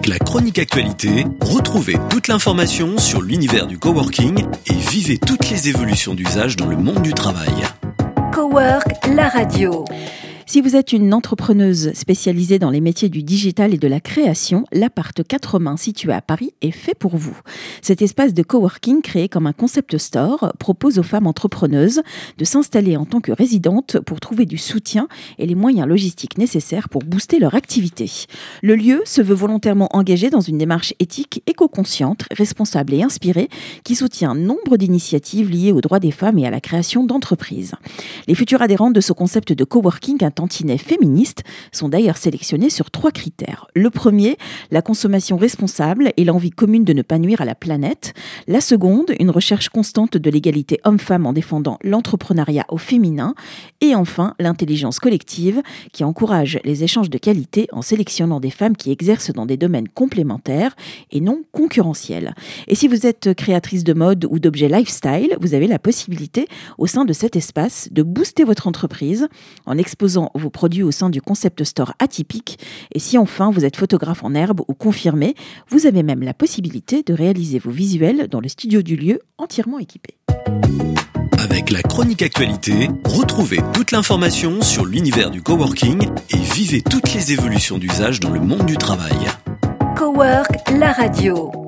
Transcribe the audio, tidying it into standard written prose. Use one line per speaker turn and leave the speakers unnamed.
Avec la chronique actualité, retrouvez toute l'information sur l'univers du coworking et vivez toutes les évolutions d'usage dans le monde du travail.
Cowork, la radio.
Si vous êtes une entrepreneuse spécialisée dans les métiers du digital et de la création, l'appart 4 mains situé à Paris est fait pour vous. Cet espace de coworking créé comme un concept store propose aux femmes entrepreneuses de s'installer en tant que résidentes pour trouver du soutien et les moyens logistiques nécessaires pour booster leur activité. Le lieu se veut volontairement engagé dans une démarche éthique, éco-consciente, responsable et inspirée qui soutient nombre d'initiatives liées aux droits des femmes et à la création d'entreprises. Les futures adhérentes de ce concept de coworking un tantinet féministe sont d'ailleurs sélectionnées sur 3 critères. Le premier, la consommation responsable et l'envie commune de ne pas nuire à la planète. La seconde, une recherche constante de l'égalité homme-femme en défendant l'entrepreneuriat au féminin. Et enfin, l'intelligence collective qui encourage les échanges de qualité en sélectionnant des femmes qui exercent dans des domaines complémentaires et non concurrentiels. Et si vous êtes créatrice de mode ou d'objets lifestyle, vous avez la possibilité au sein de cet espace de booster votre entreprise en exposant vos produits au sein du concept store atypique. Et si enfin vous êtes photographe en herbe ou confirmé, vous avez même la possibilité de réaliser vos visuels dans le studio du lieu entièrement équipé.
Avec la chronique actualité, retrouvez toute l'information sur l'univers du coworking et vivez toutes les évolutions d'usage dans le monde du travail.
Cowork, la radio.